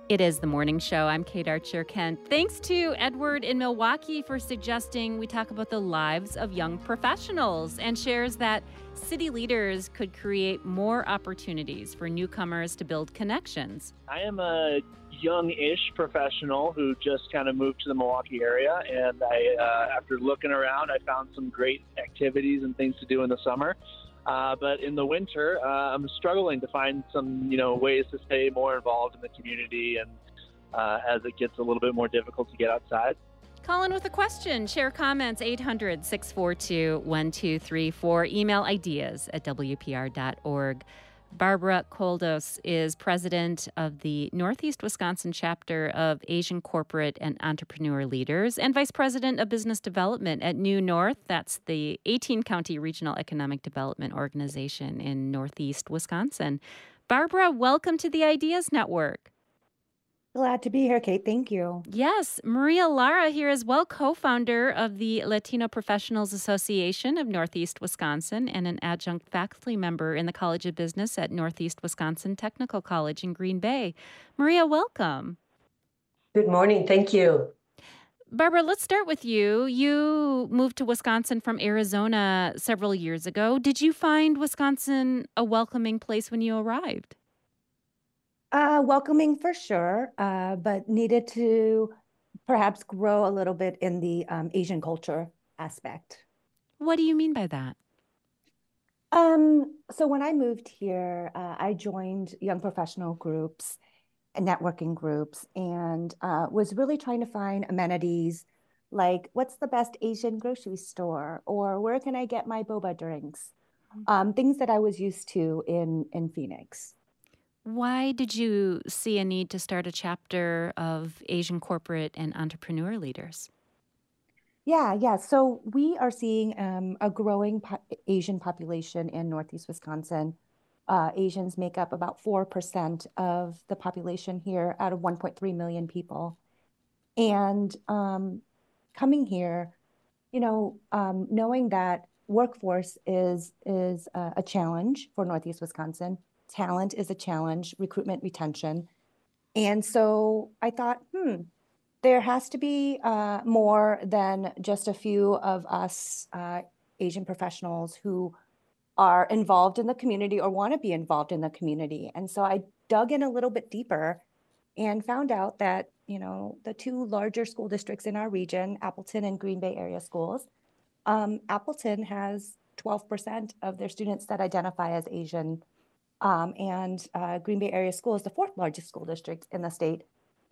It is the morning show. I'm Kate Archer Kent. Thanks to Edward in Milwaukee for suggesting we talk about the lives of young professionals and shares that city leaders could create more opportunities for newcomers to build connections. I am a young-ish professional who just kind of moved to the Milwaukee area, and after looking around, I found some great activities and things to do in the summer. But in the winter, I'm struggling to find some, ways to stay more involved in the community, and as it gets a little bit more difficult to get outside. Call in with a question. Share comments 800-642-1234. Email ideas at WPR.org. Barbara Koldos is president of the Northeast Wisconsin chapter of Asian Corporate and Entrepreneur Leaders and vice president of business development at New North. That's the 18-county regional economic development organization in Northeast Wisconsin. Barbara, welcome to the Ideas Network. Glad to be here, Kate. Thank you. Yes, Maria Lara here as well, co-founder of the Latino Professionals Association of Northeast Wisconsin and an adjunct faculty member in the College of Business at Northeast Wisconsin Technical College in Green Bay. Maria, welcome. Good morning. Thank you. Barbara, let's start with you. You moved to Wisconsin from Arizona several years ago. Did you find Wisconsin a welcoming place when you arrived? Welcoming for sure, but needed to perhaps grow a little bit in the Asian culture aspect. What do you mean by that? So when I moved here, I joined young professional groups and networking groups and was really trying to find amenities like what's the best Asian grocery store or where can I get my boba drinks? Things that I was used to in Phoenix. Why did you see a need to start a chapter of Asian corporate and entrepreneur leaders? Yeah. So we are seeing a growing Asian population in Northeast Wisconsin. Asians make up about 4% of the population here out of 1.3 million people. And coming here, knowing that workforce is a challenge for Northeast Wisconsin. Talent is a challenge, recruitment, retention. And so I thought, there has to be more than just a few of us Asian professionals who are involved in the community or want to be involved in the community. And so I dug in a little bit deeper and found out that, the two larger school districts in our region, Appleton and Green Bay area schools, Appleton has 12% of their students that identify as Asian. And Green Bay area school is the fourth largest school district in the state.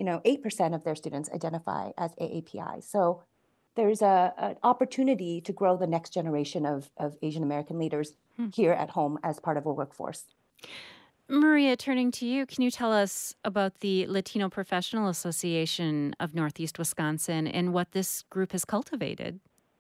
8% of their students identify as AAPI. So there's an opportunity to grow the next generation of Asian American leaders here at home as part of a workforce. Maria, turning to you, can you tell us about the Latino Professional Association of Northeast Wisconsin and what this group has cultivated?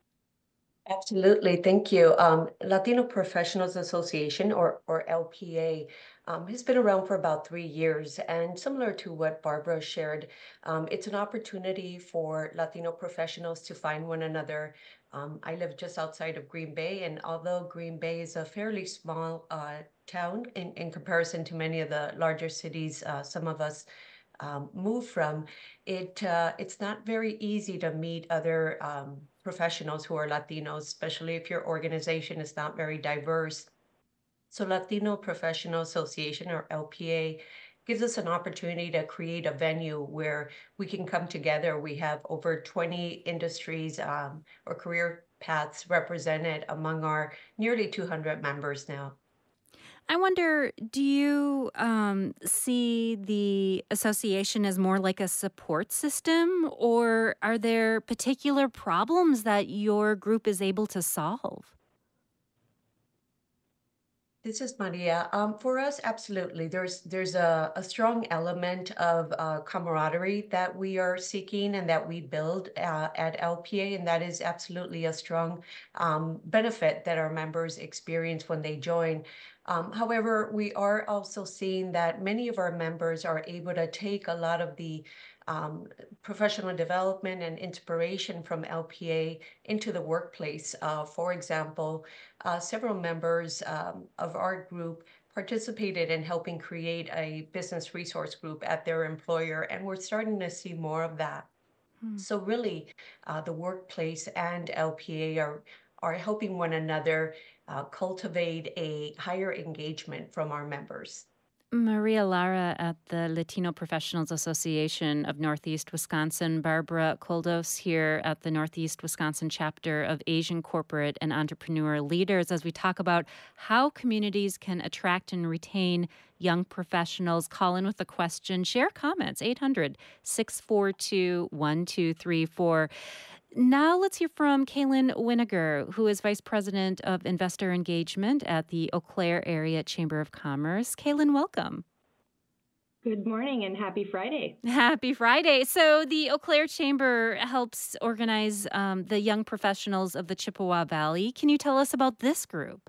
Absolutely. Thank you. Latino Professionals Association, or LPA, has been around for about 3 years. And similar to what Barbara shared, it's an opportunity for Latino professionals to find one another. I live just outside of Green Bay, and although Green Bay is a fairly small town in comparison to many of the larger cities some of us move from, it's not very easy to meet other professionals who are Latinos, especially if your organization is not very diverse. So Latino Professional Association, or LPA, gives us an opportunity to create a venue where we can come together. We have over 20 industries or career paths represented among our nearly 200 members now. I wonder, do you see the association as more like a support system, or are there particular problems that your group is able to solve? This is Maria. For us, absolutely. There's a strong element of camaraderie that we are seeking and that we build at LPA, and that is absolutely a strong benefit that our members experience when they join. However, we are also seeing that many of our members are able to take a lot of the professional development and inspiration from LPA into the workplace. For example, several members of our group participated in helping create a business resource group at their employer, and we're starting to see more of that. So really, the workplace and LPA are helping one another cultivate a higher engagement from our members. Maria Lara at the Latino Professionals Association of Northeast Wisconsin, Barbara Koldos here at the Northeast Wisconsin chapter of Asian Corporate and Entrepreneur Leaders, as we talk about how communities can attract and retain young professionals. Call in with a question, share comments, 800-642-1234. Now let's hear from Kaylin Winiger, who is Vice President of Investor Engagement at the Eau Claire Area Chamber of Commerce. Kaylin, welcome. Good morning and happy Friday. Happy Friday. So the Eau Claire Chamber helps organize the young professionals of the Chippewa Valley. Can you tell us about this group?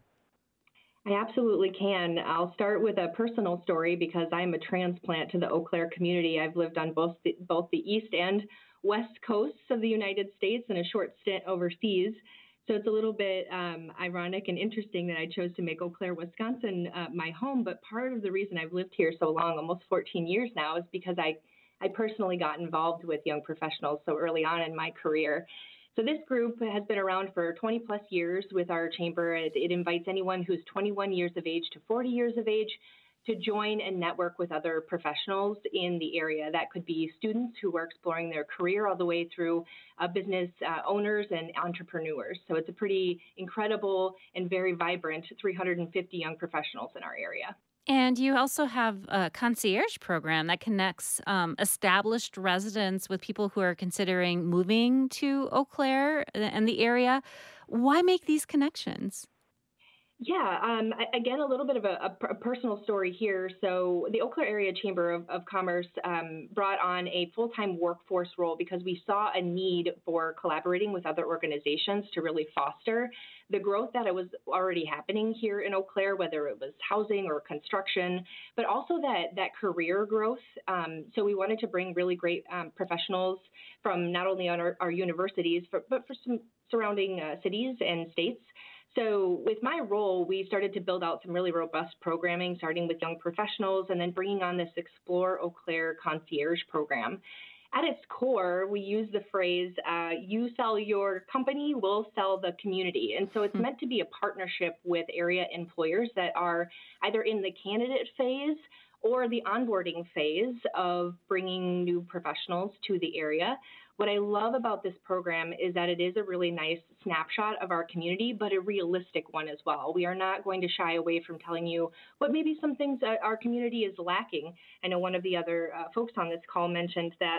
I absolutely can. I'll start with a personal story because I'm a transplant to the Eau Claire community. I've lived on both the east and west coasts of the United States and a short stint overseas. So it's a little bit ironic and interesting that I chose to make Eau Claire, Wisconsin my home. But part of the reason I've lived here so long, almost 14 years now, is because I personally got involved with young professionals so early on in my career. So this group has been around for 20 plus years with our chamber. It invites anyone who's 21 years of age to 40 years of age to join and network with other professionals in the area. That could be students who are exploring their career all the way through business owners and entrepreneurs. So it's a pretty incredible and very vibrant 350 young professionals in our area. And you also have a concierge program that connects established residents with people who are considering moving to Eau Claire and the area. Why make these connections? Yeah, again, a little bit of a personal story here. So the Eau Claire Area Chamber of Commerce brought on a full-time workforce role because we saw a need for collaborating with other organizations to really foster the growth that was already happening here in Eau Claire, whether it was housing or construction, but also that career growth. So we wanted to bring really great professionals from not only our universities, but for some surrounding cities and states. So with my role, we started to build out some really robust programming, starting with young professionals and then bringing on this Explore Eau Claire concierge program. At its core, we use the phrase, you sell your company, we'll sell the community. And so it's meant to be a partnership with area employers that are either in the candidate phase or the onboarding phase of bringing new professionals to the area. What I love about this program is that it is a really nice snapshot of our community, but a realistic one as well. We are not going to shy away from telling you what maybe some things that our community is lacking. I know one of the other folks on this call mentioned that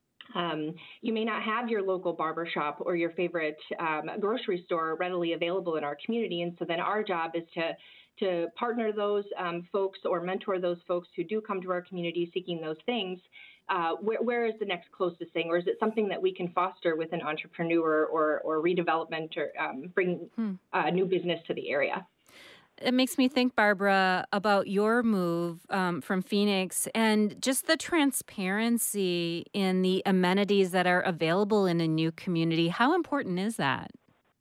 you may not have your local barbershop or your favorite grocery store readily available in our community. And so then our job is to partner those folks or mentor those folks who do come to our community seeking those things. Where is the next closest thing, or is it something that we can foster with an entrepreneur or redevelopment or bring new business to the area? It makes me think, Barbara, about your move from Phoenix and just the transparency in the amenities that are available in a new community. How important is that?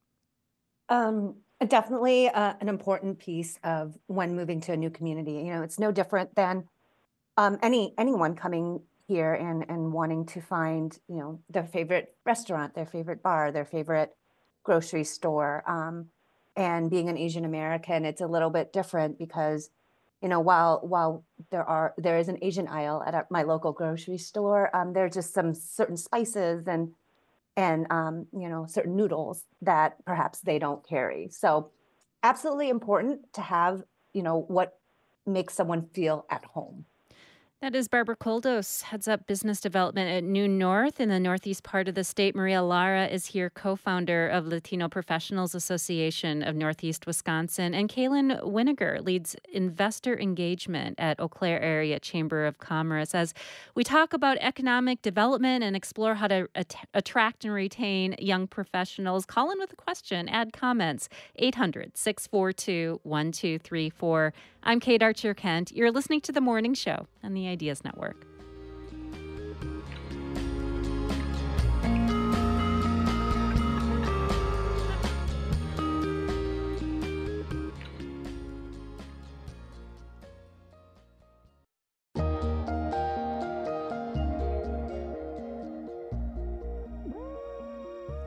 Definitely an important piece of when moving to a new community. You know, it's no different than anyone coming here and wanting to find, you know, their favorite restaurant, their favorite bar, their favorite grocery store. And being an Asian American, it's a little bit different because, you know, while there is an Asian aisle at my local grocery store, there are just some certain spices and you know, certain noodles that perhaps they don't carry. So absolutely important to have, you know, what makes someone feel at home. That is Barbara Koldos, heads up business development at New North in the northeast part of the state. Maria Lara is here, co-founder of Latino Professionals Association of Northeast Wisconsin. And Kaylin Winiger leads investor engagement at Eau Claire Area Chamber of Commerce. As we talk about economic development and explore how to attract and retain young professionals, call in with a question, add comments, 800-642-1234. I'm Kate Archer-Kent. You're listening to The Morning Show on the Ideas Network.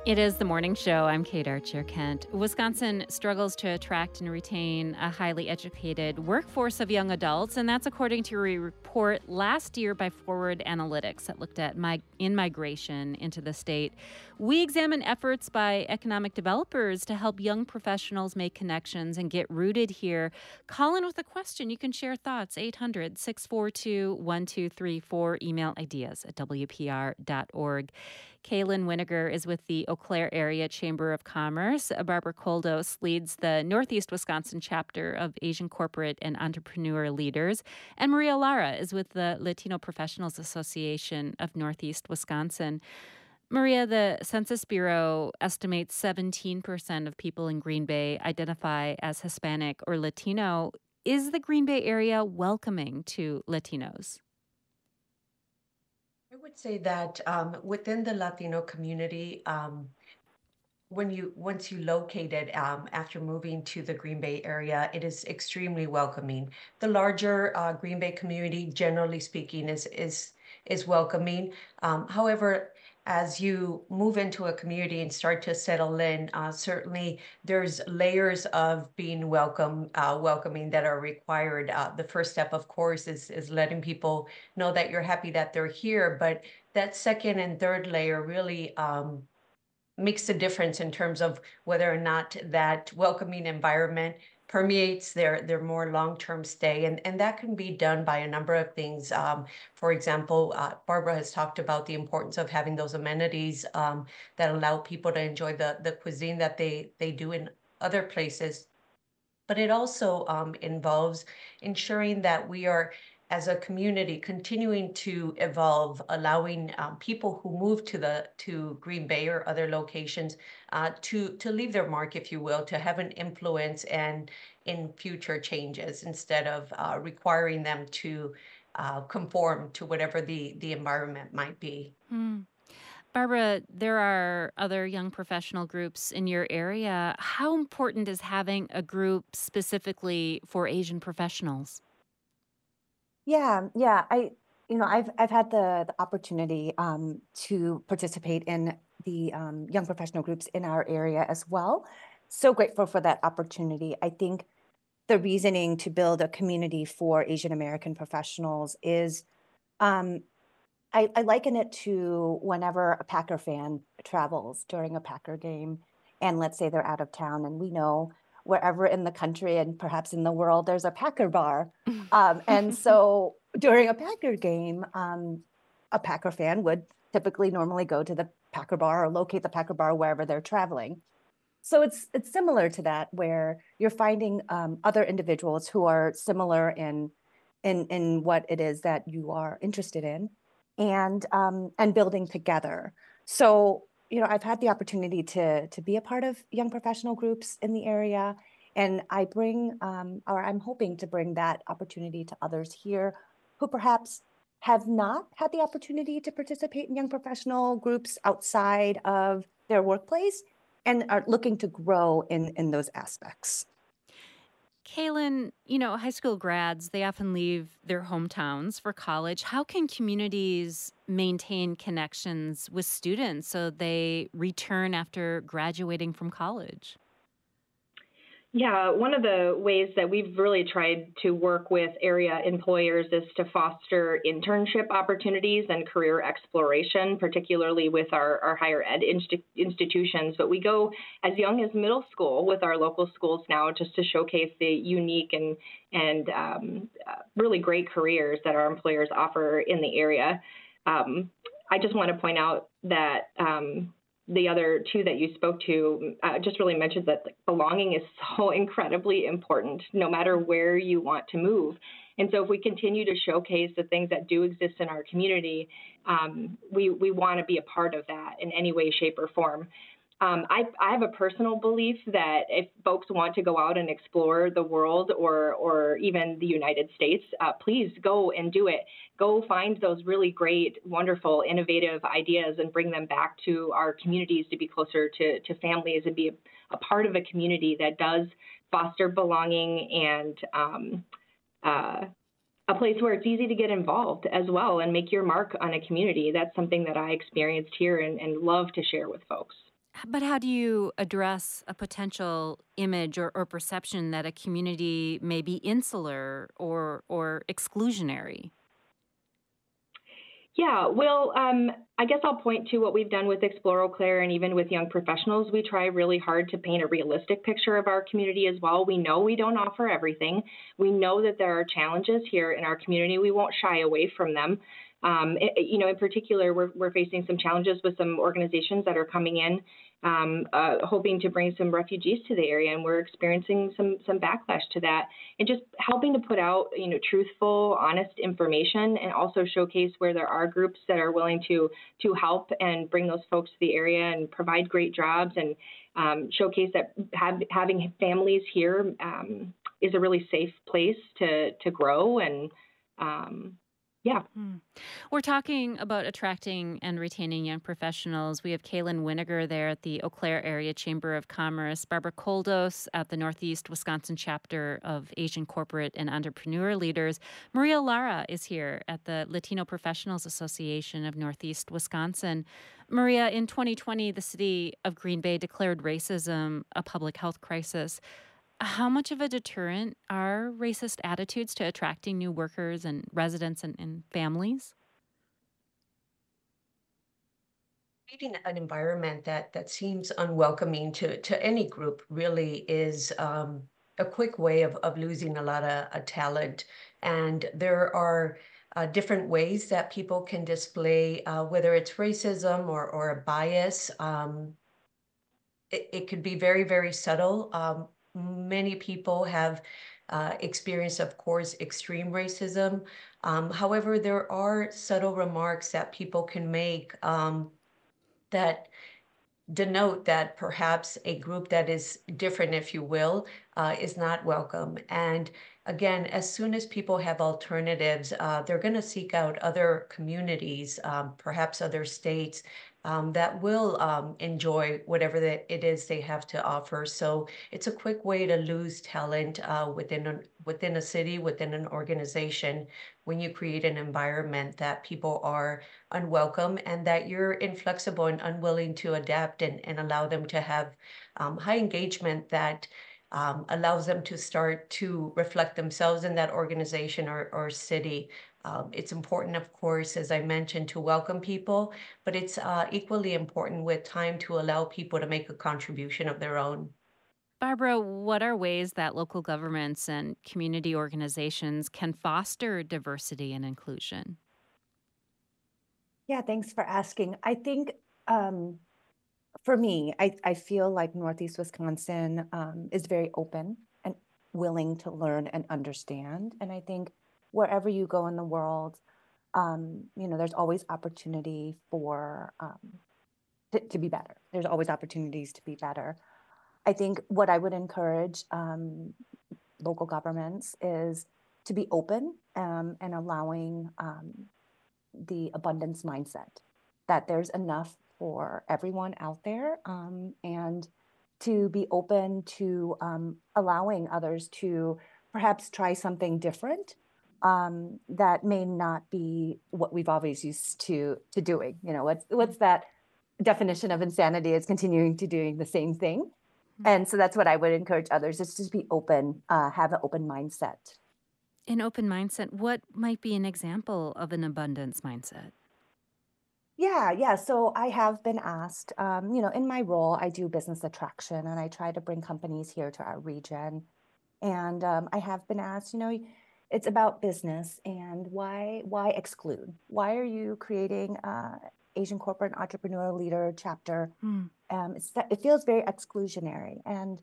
It is the morning show. I'm Kate Archer-Kent. Wisconsin struggles to attract and retain a highly educated workforce of young adults, and that's according to a report last year by Forward Analytics that looked at in-migration into the state. We examine efforts by economic developers to help young professionals make connections and get rooted here. Call in with a question. You can share thoughts. 800-642-1234. Email ideas at WPR.org. Kaylin Winiger is with the Eau Claire Area Chamber of Commerce. Barbara Koldos leads the Northeast Wisconsin chapter of Asian Corporate and Entrepreneur Leaders. And Maria Lara is with the Latino Professionals Association of Northeast Wisconsin. Maria, the Census Bureau estimates 17% of people in Green Bay identify as Hispanic or Latino. Is the Green Bay area welcoming to Latinos? I would say that within the Latino community, once you locate it after moving to the Green Bay area, it is extremely welcoming. The larger Green Bay community, generally speaking, is welcoming. However, as you move into a community and start to settle in, certainly there's layers of being welcoming that are required. The first step, of course, is letting people know that you're happy that they're here. But that second and third layer really makes a difference in terms of whether or not that welcoming environment permeates their more long-term stay. And that can be done by a number of things. For example, Barbara has talked about the importance of having those amenities that allow people to enjoy the cuisine that they do in other places. But it also involves ensuring that we are, as a community, continuing to evolve, allowing people who move to Green Bay or other locations to leave their mark, if you will, to have an influence and in future changes instead of requiring them to conform to whatever the environment might be. Barbara, there are other young professional groups in your area. How important is having a group specifically for Asian professionals? Yeah, I've had the opportunity to participate in the young professional groups in our area as well. So grateful for that opportunity. I think the reasoning to build a community for Asian American professionals is I liken it to whenever a Packer fan travels during a Packer game, and let's say they're out of town, and we know wherever in the country and perhaps in the world, there's a Packer bar. And so during a Packer game, a Packer fan would typically normally go to the Packer bar or locate the Packer bar wherever they're traveling. So it's similar to that, where you're finding other individuals who are similar in what it is that you are interested in, and building together. So I've had the opportunity to be a part of young professional groups in the area, and I'm hoping to bring that opportunity to others here who perhaps have not had the opportunity to participate in young professional groups outside of their workplace and are looking to grow in those aspects. Kaylin, high school grads, they often leave their hometowns for college. How can communities maintain connections with students so they return after graduating from college? Yeah, one of the ways that we've really tried to work with area employers is to foster internship opportunities and career exploration, particularly with our higher ed institutions. But we go as young as middle school with our local schools now, just to showcase the unique and really great careers that our employers offer in the area. I just want to point out that the other two that you spoke to just really mentioned that belonging is so incredibly important, no matter where you want to move. And so if we continue to showcase the things that do exist in our community, we want to be a part of that in any way, shape, or form. I have a personal belief that if folks want to go out and explore the world or even the United States, please go and do it. Go find those really great, wonderful, innovative ideas and bring them back to our communities to be closer to families and be a part of a community that does foster belonging and a place where it's easy to get involved as well and make your mark on a community. That's something that I experienced here and love to share with folks. But how do you address a potential image or perception that a community may be insular or exclusionary? Yeah, well, I guess I'll point to what we've done with Explore Eau Claire and even with young professionals. We try really hard to paint a realistic picture of our community as well. We know we don't offer everything. We know that there are challenges here in our community. We won't shy away from them. In particular, we're facing some challenges with some organizations that are coming in, hoping to bring some refugees to the area, and we're experiencing some backlash to that. And just helping to put out, truthful, honest information, and also showcase where there are groups that are willing to help and bring those folks to the area and provide great jobs, and showcase that having families here is a really safe place to grow and. Yeah. We're talking about attracting and retaining young professionals. We have Kaylin Winiger there at the Eau Claire Area Chamber of Commerce, Barbara Koldos at the Northeast Wisconsin chapter of Asian Corporate and Entrepreneur Leaders. Maria Lara is here at the Latino Professionals Association of Northeast Wisconsin. Maria, in 2020, the city of Green Bay declared racism a public health crisis. How much of a deterrent are racist attitudes to attracting new workers and residents and families? Creating an environment that seems unwelcoming to any group really is a quick way of losing a lot of talent. And there are different ways that people can display, whether it's racism or a bias. It could be very, very subtle. Many people have experienced, of course, extreme racism. However, there are subtle remarks that people can make that denote that perhaps a group that is different, if you will, is not welcome. And again, as soon as people have alternatives, they're going to seek out other communities, perhaps other states, that will enjoy whatever it is they have to offer. So it's a quick way to lose talent within a city, within an organization, when you create an environment that people are unwelcome and that you're inflexible and unwilling to adapt and allow them to have high engagement that allows them to start to reflect themselves in that organization or city. It's important, of course, as I mentioned, to welcome people, but it's equally important with time to allow people to make a contribution of their own. Barbara, what are ways that local governments and community organizations can foster diversity and inclusion? Yeah, thanks for asking. I think for me, I feel like Northeast Wisconsin is very open and willing to learn and understand. And I think wherever you go in the world, there's always opportunity for to be better. There's always opportunities to be better. I think what I would encourage local governments is to be open and allowing the abundance mindset, that there's enough for everyone out there, and to be open to allowing others to perhaps try something different that may not be what we've always used to doing. What's that definition of insanity? Is continuing to doing the same thing. And so that's what I would encourage others, is to be open, have an open mindset. An open mindset, what might be an example of an abundance mindset? Yeah. So I have been asked, in my role, I do business attraction and I try to bring companies here to our region. And I have been asked, it's about business, and why exclude? Why are you creating Asian Corporate Entrepreneur Leader chapter? It feels very exclusionary.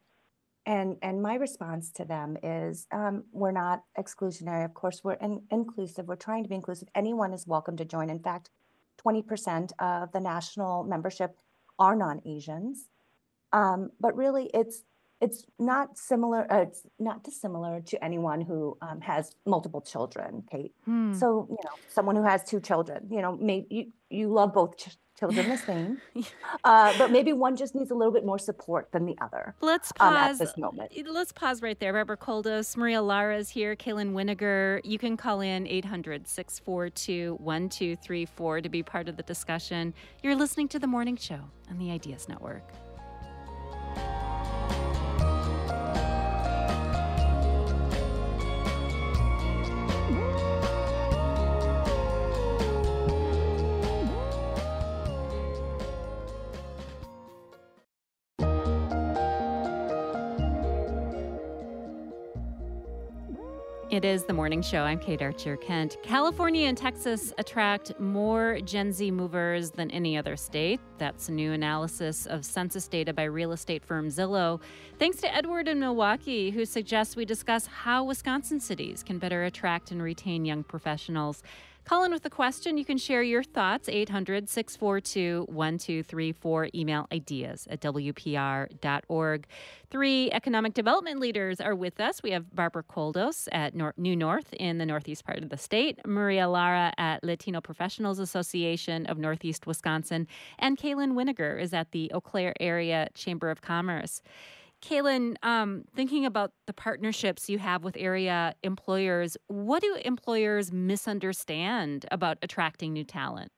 And my response to them is, we're not exclusionary. Of course, we're inclusive. We're trying to be inclusive. Anyone is welcome to join. In fact, 20% of the national membership are non-Asians. But really, it's not similar. It's not dissimilar to anyone who has multiple children, Kate. So, someone who has 2 children, maybe you love both children the same, but maybe one just needs a little bit more support than the other. Let's pause at this moment. Let's pause right there. Barbara Koldos, Maria Lara is here, Kaylin Winiger. You can call in 800-642-1234 to be part of the discussion. You're listening to The Morning Show on the Ideas Network. It is the morning show. I'm Kate Archer-Kent. California and Texas attract more Gen Z movers than any other state. That's a new analysis of census data by real estate firm Zillow. Thanks to Edward in Milwaukee, who suggests we discuss how Wisconsin cities can better attract and retain young professionals. Call in with a question. You can share your thoughts, 800-642-1234. Email ideas@wpr.org. 3 economic development leaders are with us. We have Barbara Koldos at New North in the northeast part of the state, Maria Lara at Latino Professionals Association of Northeast Wisconsin, and Kaylin Winiger is at the Eau Claire Area Chamber of Commerce. Kaylin, thinking about the partnerships you have with area employers, what do employers misunderstand about attracting new talent?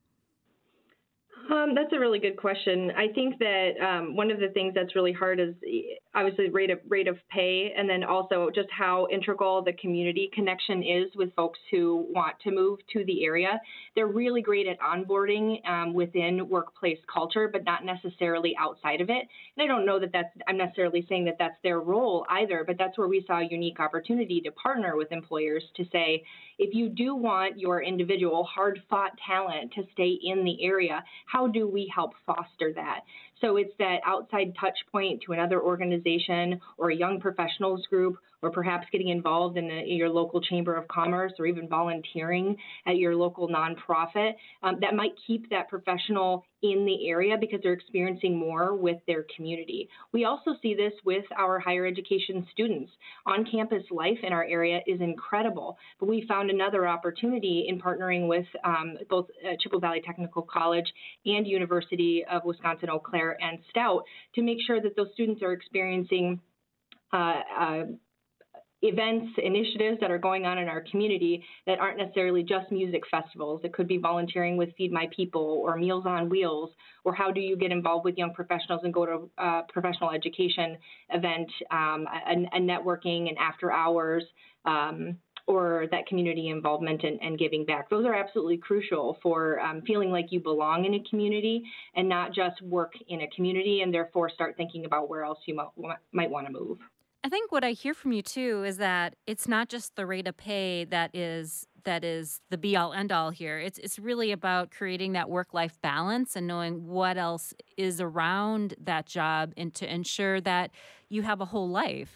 That's a really good question. I think that one of the things that's really hard is obviously rate of pay, and then also just how integral the community connection is with folks who want to move to the area. They're really great at onboarding within workplace culture, but not necessarily outside of it. And I don't know that I'm necessarily saying that that's their role either, but that's where we saw a unique opportunity to partner with employers to say, if you do want your individual hard-fought talent to stay in the area, how do we help foster that? So it's that outside touch point to another organization or a young professionals group, or perhaps getting involved in your local chamber of commerce, or even volunteering at your local nonprofit that might keep that professional in the area because they're experiencing more with their community. We also see this with our higher education students. On-campus life in our area is incredible, but we found another opportunity in partnering with both Chippewa Valley Technical College and University of Wisconsin-Eau Claire and Stout to make sure that those students are experiencing events, initiatives that are going on in our community that aren't necessarily just music festivals. It could be volunteering with Feed My People or Meals on Wheels, or how do you get involved with young professionals and go to a professional education event, a networking and after hours, or that community involvement and giving back. Those are absolutely crucial for feeling like you belong in a community and not just work in a community and therefore start thinking about where else you might want to move. I think what I hear from you too is that it's not just the rate of pay that is the be all end all here. It's really about creating that work-life balance and knowing what else is around that job and to ensure that you have a whole life.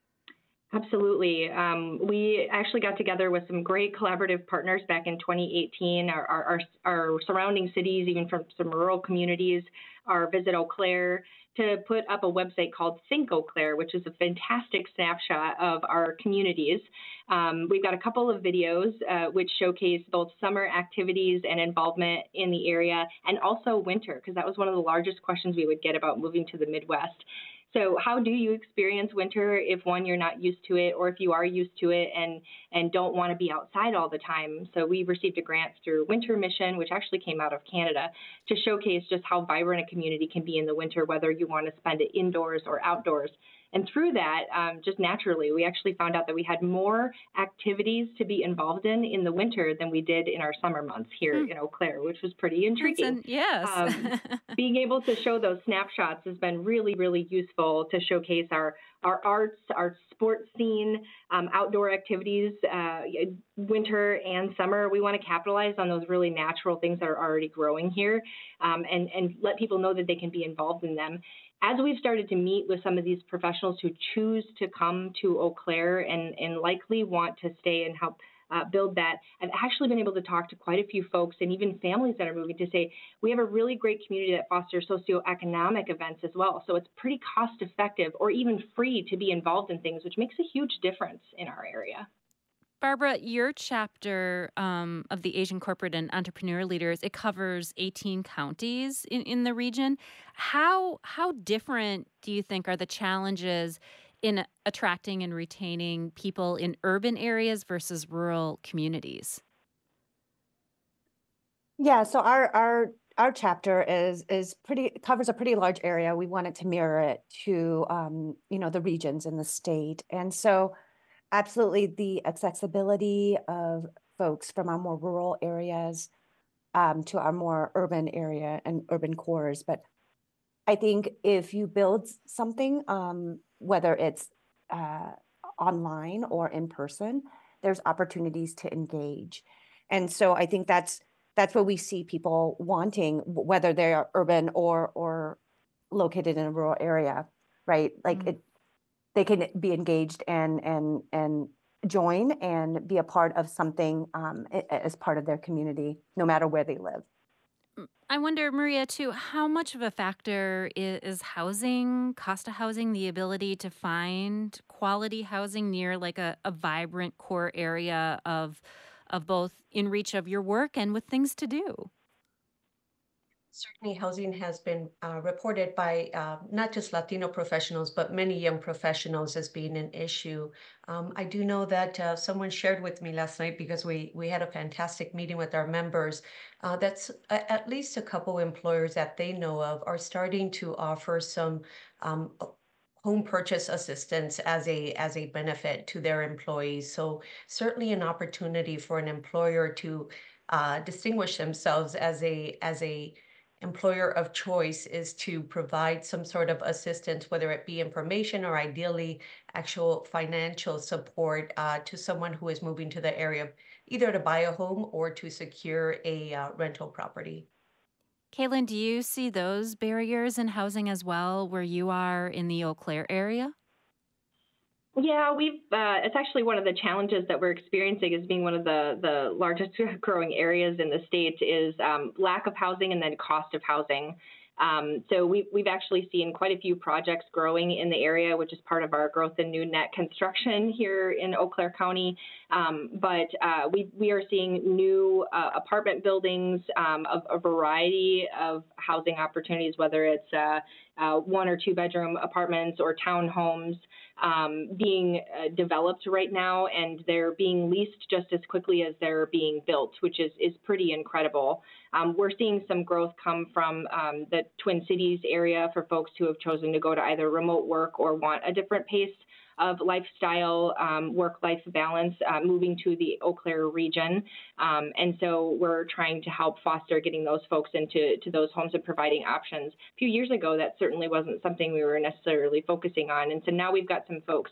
Absolutely. We actually got together with some great collaborative partners back in 2018, our surrounding cities, even from some rural communities, our Visit Eau Claire, to put up a website called Think Eau Claire, which is a fantastic snapshot of our communities. We've got a couple of videos which showcase both summer activities and involvement in the area, and also winter, because that was one of the largest questions we would get about moving to the Midwest. So how do you experience winter if, one, you're not used to it, or if you are used to it and don't want to be outside all the time? So we received a grant through Winter Mission, which actually came out of Canada, to showcase just how vibrant a community can be in the winter, whether you want to spend it indoors or outdoors. And through that, just naturally, we actually found out that we had more activities to be involved in the winter than we did in our summer months here in Eau Claire, which was pretty intriguing. Yes. Being able to show those snapshots has been really, really useful to showcase our arts, our sports scene, outdoor activities, winter and summer. We want to capitalize on those really natural things that are already growing here and let people know that they can be involved in them. As we've started to meet with some of these professionals who choose to come to Eau Claire and likely want to stay and help build that, I've actually been able to talk to quite a few folks and even families that are moving to say, we have a really great community that fosters socioeconomic events as well. So it's pretty cost effective or even free to be involved in things, which makes a huge difference in our area. Barbara, your chapter of the Asian Corporate and Entrepreneur Leaders, it covers 18 counties in the region. How different do you think are the challenges in attracting and retaining people in urban areas versus rural communities? Yeah, so our chapter covers a pretty large area. We wanted to mirror it to the regions in the state, and so absolutely the accessibility of folks from our more rural areas to our more urban area and urban cores. But I think if you build something, whether it's online or in person, there's opportunities to engage. And so I think that's what we see people wanting, whether they're urban or located in a rural area, right? Like they can be engaged and join and be a part of something as part of their community, no matter where they live. I wonder, Maria, too, how much of a factor is housing, cost of housing, the ability to find quality housing near like a vibrant core area of both in reach of your work and with things to do? Certainly, housing has been reported by not just Latino professionals, but many young professionals as being an issue. I do know that someone shared with me last night, because we had a fantastic meeting with our members, that's at least a couple employers that they know of are starting to offer some home purchase assistance as a benefit to their employees. So certainly an opportunity for an employer to distinguish themselves as a employer of choice is to provide some sort of assistance, whether it be information or ideally actual financial support to someone who is moving to the area, either to buy a home or to secure a rental property. Caitlin, do you see those barriers in housing as well where you are in the Eau Claire area? Yeah, it's actually one of the challenges that we're experiencing as being one of the largest growing areas in the state is lack of housing and then cost of housing. So we've actually seen quite a few projects growing in the area, which is part of our growth in new net construction here in Eau Claire County. But we are seeing new apartment buildings of a variety of housing opportunities, whether it's 1 or 2 bedroom apartments or townhomes being developed right now, and they're being leased just as quickly as they're being built, which is pretty incredible. We're seeing some growth come from the Twin Cities area for folks who have chosen to go to either remote work or want a different pace of lifestyle, work-life balance, moving to the Eau Claire region. And so we're trying to help foster getting those folks into those homes and providing options. A few years ago, that certainly wasn't something we were necessarily focusing on. And so now we've got some folks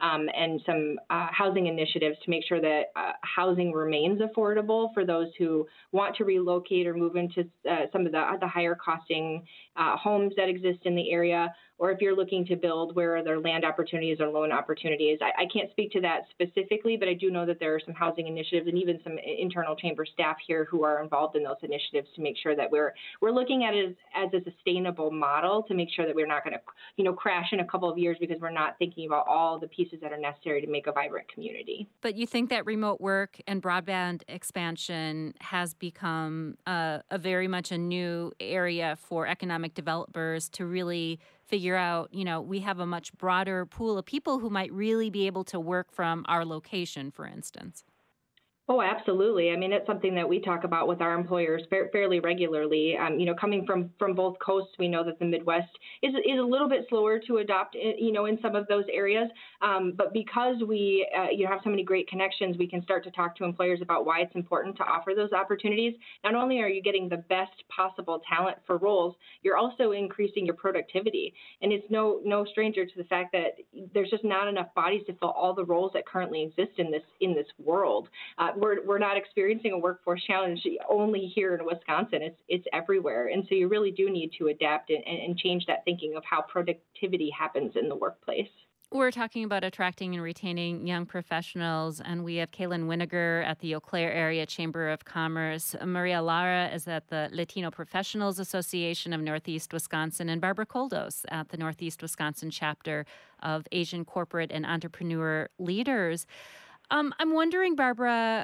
and some housing initiatives to make sure that housing remains affordable for those who want to relocate or move into some of the higher costing homes that exist in the area, or if you're looking to build, where are there land opportunities or loan opportunities. I can't speak to that specifically, but I do know that there are some housing initiatives and even some internal chamber staff here who are involved in those initiatives to make sure that we're looking at it as a sustainable model to make sure that we're not going to crash in a couple of years because we're not thinking about all the pieces that are necessary to make a vibrant community. But you think that remote work and broadband expansion has become a very much a new area for economic developers to really figure out, we have a much broader pool of people who might really be able to work from our location, for instance. Oh, absolutely. I mean, it's something that we talk about with our employers fairly regularly. Coming from both coasts, we know that the Midwest is a little bit slower to adopt, in some of those areas. But because we, have so many great connections, we can start to talk to employers about why it's important to offer those opportunities. Not only are you getting the best possible talent for roles, you're also increasing your productivity. And it's no stranger to the fact that there's just not enough bodies to fill all the roles that currently exist in this world. We're not experiencing a workforce challenge only here in Wisconsin. It's everywhere. And so you really do need to adapt and change that thinking of how productivity happens in the workplace. We're talking about attracting and retaining young professionals, and we have Caitlin Winiger at the Eau Claire Area Chamber of Commerce. Maria Lara is at the Latino Professionals Association of Northeast Wisconsin, and Barbara Koldos at the Northeast Wisconsin chapter of Asian Corporate and Entrepreneur Leaders. I'm wondering, Barbara,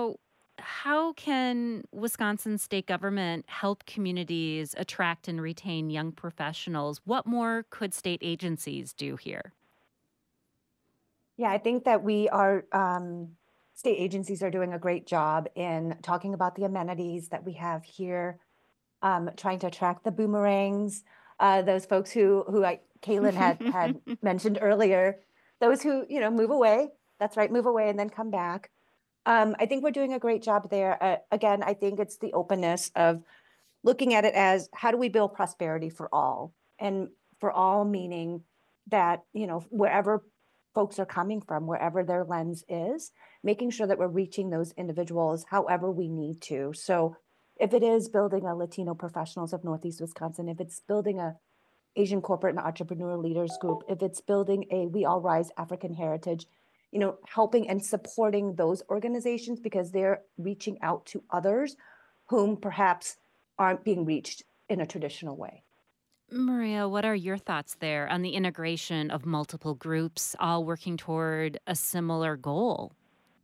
how can Wisconsin state government help communities attract and retain young professionals? What more could state agencies do here? Yeah, I think that state agencies are doing a great job in talking about the amenities that we have here, trying to attract the boomerangs, those folks who Caitlin had mentioned earlier, those who, move away. That's right, move away and then come back. I think we're doing a great job there. Again, I think it's the openness of looking at it as how do we build prosperity for all? And for all meaning that, wherever folks are coming from, wherever their lens is, making sure that we're reaching those individuals however we need to. So if it is building a Latino Professionals of Northeast Wisconsin, if it's building a Asian Corporate and Entrepreneur Leaders Group, if it's building a We All Rise African Heritage, helping and supporting those organizations because they're reaching out to others whom perhaps aren't being reached in a traditional way. Maria, what are your thoughts there on the integration of multiple groups all working toward a similar goal?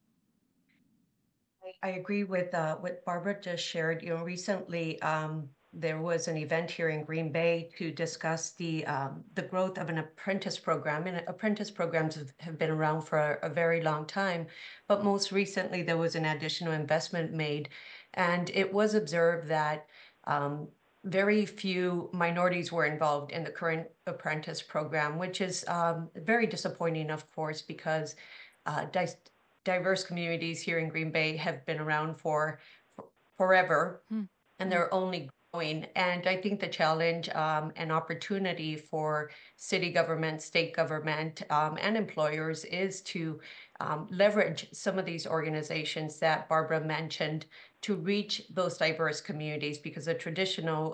I agree with what Barbara just shared. Recently there was an event here in Green Bay to discuss the growth of an apprentice program, and apprentice programs have been around for a very long time. But most recently, there was an additional investment made, and it was observed that very few minorities were involved in the current apprentice program, which is very disappointing, of course, because diverse communities here in Green Bay have been around for forever, and they're only growing. And I think the challenge and opportunity for city government, state government, and employers is to leverage some of these organizations that Barbara mentioned to reach those diverse communities, because the traditional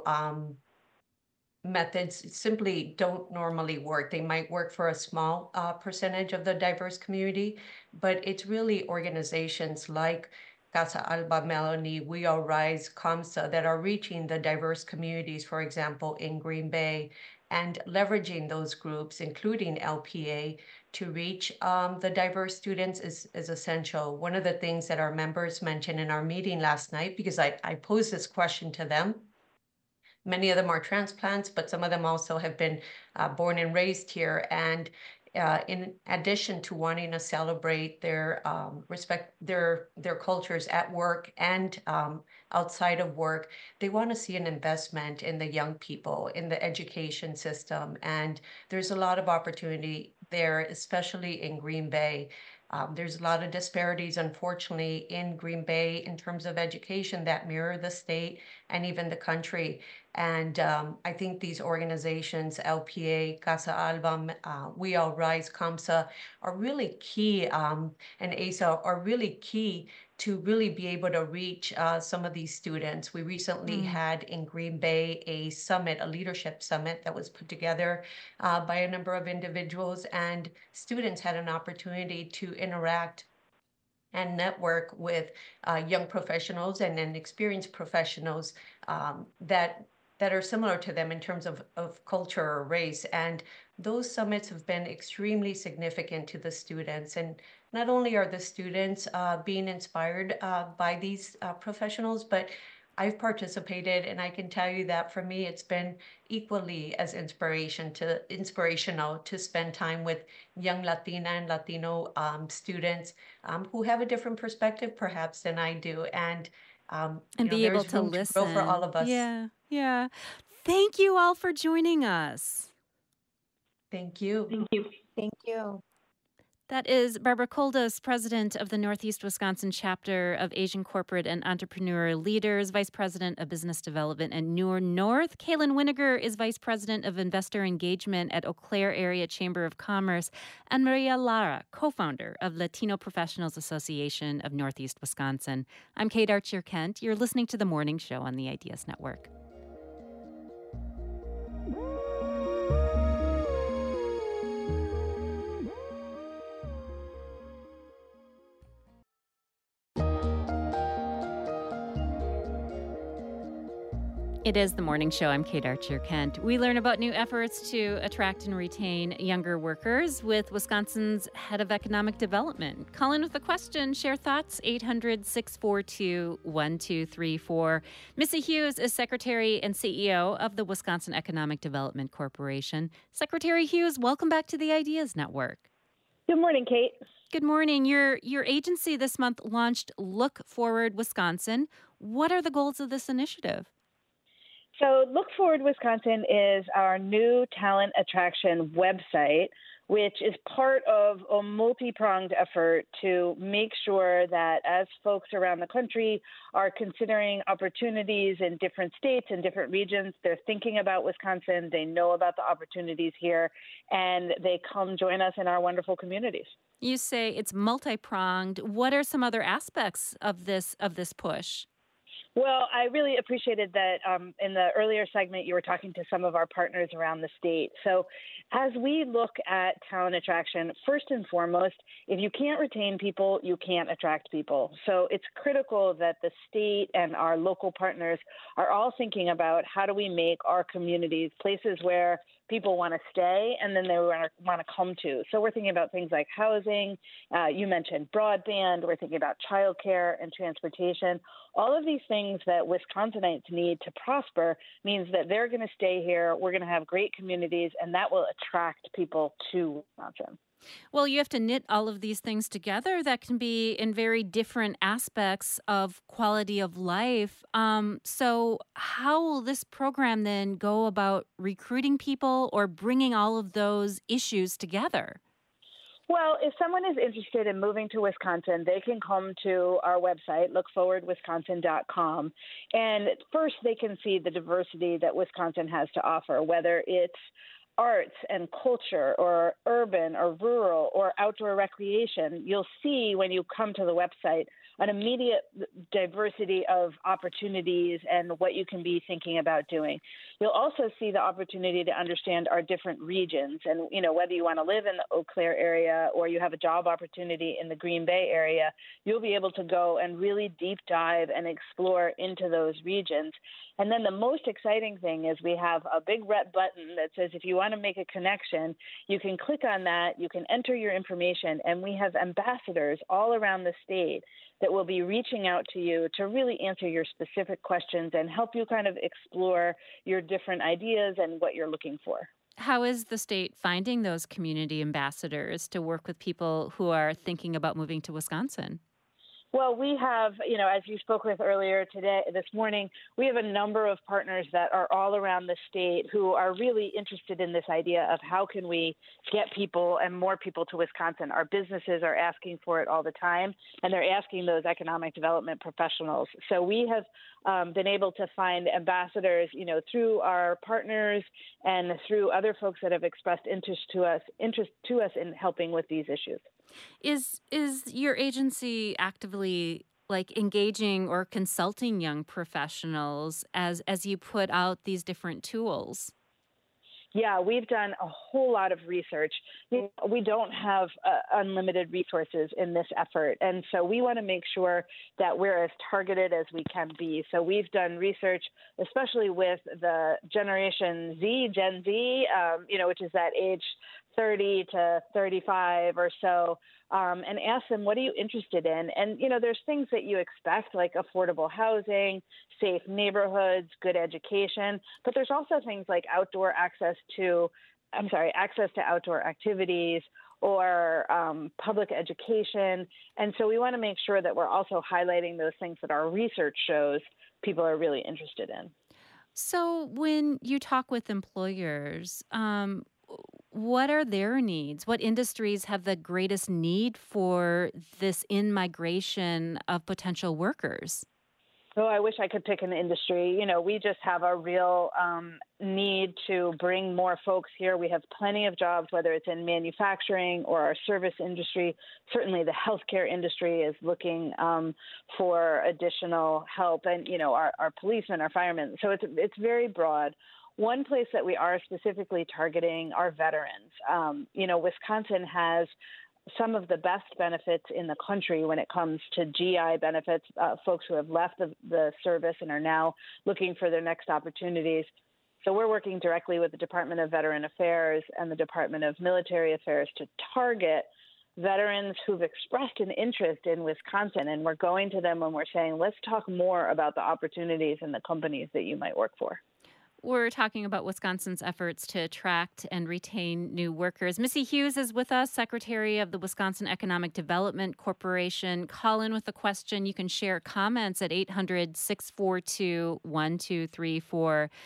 methods simply don't normally work. They might work for a small percentage of the diverse community, but it's really organizations like Casa Alba, Melanie, We All Rise, COMSA that are reaching the diverse communities, for example, in Green Bay, and leveraging those groups, including LPA, to reach the diverse students is essential. One of the things that our members mentioned in our meeting last night, because I posed this question to them, many of them are transplants, but some of them also have been born and raised here. And in addition to wanting to celebrate their their cultures at work and outside of work, they want to see an investment in the young people, in the education system. And there's a lot of opportunity there, especially in Green Bay. There's a lot of disparities, unfortunately, in Green Bay in terms of education that mirror the state and even the country. And I think these organizations, LPA, Casa Alba, We All Rise, COMSA, are really key, and ASA are really key to really be able to reach some of these students. We recently had in Green Bay a summit, a leadership summit that was put together by a number of individuals, and students had an opportunity to interact and network with young professionals and experienced professionals that are similar to them in terms of culture or race. And those summits have been extremely significant to the students. And not only are the students being inspired by these professionals, but I've participated, and I can tell you that for me, it's been equally as inspirational to spend time with young Latina and Latino students who have a different perspective, perhaps, than I do, and be able there's to room to grow for all listen. of us. Yeah. Thank you all for joining us. Thank you. Thank you. Thank you. That is Barbara Koldos, president of the Northeast Wisconsin chapter of Asian Corporate and Entrepreneur Leaders, vice president of business development at Newer North. Kaylin Winiger is vice president of investor engagement at Eau Claire Area Chamber of Commerce, and Maria Lara, co-founder of Latino Professionals Association of Northeast Wisconsin. I'm Kate Archer-Kent. You're listening to The Morning Show on the Ideas Network. It is The Morning Show. I'm Kate Archer-Kent. We learn about new efforts to attract and retain younger workers with Wisconsin's head of economic development. Call in with a question, share thoughts, 800-642-1234. Missy Hughes is Secretary and CEO of the Wisconsin Economic Development Corporation. Secretary Hughes, welcome back to the Ideas Network. Good morning, Kate. Good morning. Your agency this month launched Look Forward Wisconsin. What are the goals of this initiative? So Look Forward Wisconsin is our new talent attraction website which is part of a multi-pronged effort to make sure that as folks around the country are considering opportunities in different states and different regions, they're thinking about Wisconsin, they know about the opportunities here, and they come join us in our wonderful communities. You say it's multi-pronged. What are some other aspects of this push? Well, I really appreciated that in the earlier segment, you were talking to some of our partners around the state. So as we look at talent attraction, first and foremost, if you can't retain people, you can't attract people. So it's critical that the state and our local partners are all thinking about how do we make our communities places where people want to stay and then they want to come to. So we're thinking about things like housing. You mentioned broadband. We're thinking about childcare and transportation. All of these things that Wisconsinites need to prosper means that they're going to stay here. We're going to have great communities, and that will attract people to Wisconsin. Well, you have to knit all of these things together that can be in very different aspects of quality of life. So how will this program then go about recruiting people or bringing all of those issues together? Well, if someone is interested in moving to Wisconsin, they can come to our website, lookforwardwisconsin.com. And first, they can see the diversity that Wisconsin has to offer, whether it's arts and culture or urban or rural or outdoor recreation. You'll see when you come to the website an immediate diversity of opportunities and what you can be thinking about doing. You'll also see the opportunity to understand our different regions and, whether you want to live in the Eau Claire area or you have a job opportunity in the Green Bay area, you'll be able to go and really deep dive and explore into those regions. And then the most exciting thing is we have a big red button that says if you want to make a connection, you can click on that, you can enter your information, and we have ambassadors all around the state that will be reaching out to you to really answer your specific questions and help you kind of explore your different ideas and what you're looking for. How is the state finding those community ambassadors to work with people who are thinking about moving to Wisconsin? Well, we have, as you spoke with earlier this morning, we have a number of partners that are all around the state who are really interested in this idea of how can we get people and more people to Wisconsin. Our businesses are asking for it all the time, and they're asking those economic development professionals. So we have been able to find ambassadors, through our partners and through other folks that have expressed interest to us in helping with these issues. Is your agency actively engaging or consulting young professionals as you put out these different tools? Yeah, we've done a whole lot of research. We don't have unlimited resources in this effort. And so we want to make sure that we're as targeted as we can be. So we've done research, especially with the Generation Z, Gen Z, which is that age 30 to 35 or so, and ask them, what are you interested in? And, there's things that you expect, like affordable housing, safe neighborhoods, good education, but there's also things like access to outdoor activities or public education. And so we want to make sure that we're also highlighting those things that our research shows people are really interested in. So when you talk with employers, what are their needs? What industries have the greatest need for this in-migration of potential workers? Oh, I wish I could pick an industry. We just have a real need to bring more folks here. We have plenty of jobs, whether it's in manufacturing or our service industry. Certainly the healthcare industry is looking for additional help, and, our policemen, our firemen. So it's very broad. One place that we are specifically targeting are veterans. Wisconsin has some of the best benefits in the country when it comes to GI benefits, folks who have left the service and are now looking for their next opportunities. So we're working directly with the Department of Veteran Affairs and the Department of Military Affairs to target veterans who've expressed an interest in Wisconsin. And we're going to them and we're saying, let's talk more about the opportunities and the companies that you might work for. We're talking about Wisconsin's efforts to attract and retain new workers. Missy Hughes is with us, Secretary of the Wisconsin Economic Development Corporation. Call in with a question. You can share comments at 800-642-1234.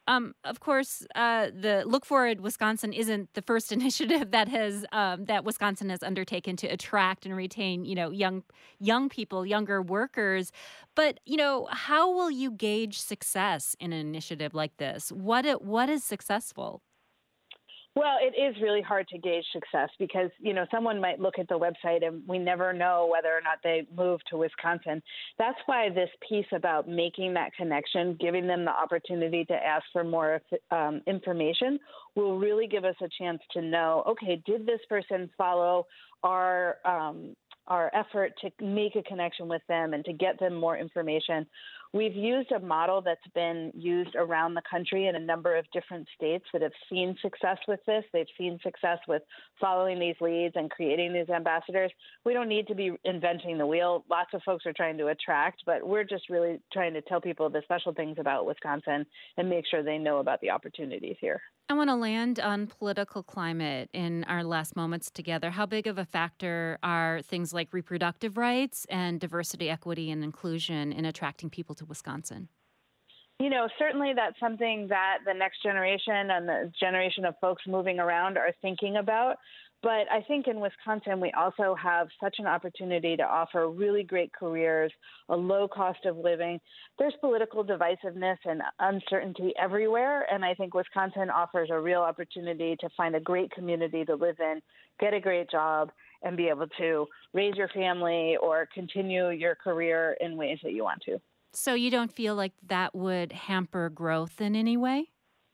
Of course, the Look Forward Wisconsin isn't the first initiative that Wisconsin has undertaken to attract and retain, young people, younger workers. But, how will you gauge success in an initiative like this? What is successful? Well, it is really hard to gauge success because, someone might look at the website and we never know whether or not they move to Wisconsin. That's why this piece about making that connection, giving them the opportunity to ask for more information will really give us a chance to know, okay, did this person follow our effort to make a connection with them and to get them more information. We've used a model that's been used around the country in a number of different states that have seen success with this. They've seen success with following these leads and creating these ambassadors. We don't need to be inventing the wheel. Lots of folks are trying to attract, but we're just really trying to tell people the special things about Wisconsin and make sure they know about the opportunities here. I want to land on political climate in our last moments together. How big of a factor are things like reproductive rights and diversity, equity, and inclusion in attracting people to Wisconsin? Certainly that's something that the next generation and the generation of folks moving around are thinking about. But I think in Wisconsin, we also have such an opportunity to offer really great careers, a low cost of living. There's political divisiveness and uncertainty everywhere. And I think Wisconsin offers a real opportunity to find a great community to live in, get a great job, and be able to raise your family or continue your career in ways that you want to. So you don't feel like that would hamper growth in any way?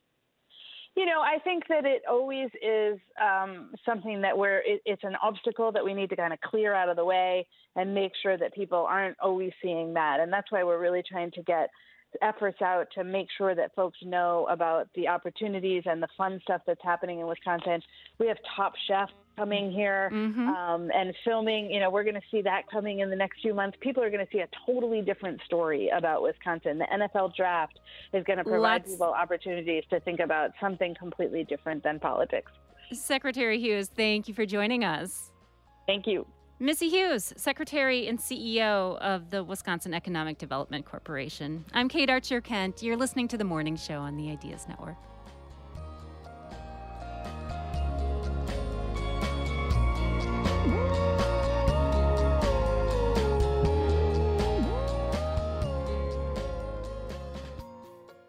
I think that it always is something that it's an obstacle that we need to kind of clear out of the way and make sure that people aren't always seeing that. And that's why we're really trying to get efforts out to make sure that folks know about the opportunities and the fun stuff that's happening in Wisconsin. We have Top Chef coming here and filming. We're going to see that coming in the next few months. People are going to see a totally different story about Wisconsin. The NFL draft is going to provide people opportunities to think about something completely different than politics. Secretary Hughes, thank you for joining us. Thank you. Missy Hughes, Secretary and CEO of the Wisconsin Economic Development Corporation. I'm Kate Archer-Kent. You're listening to The Morning Show on the Ideas Network.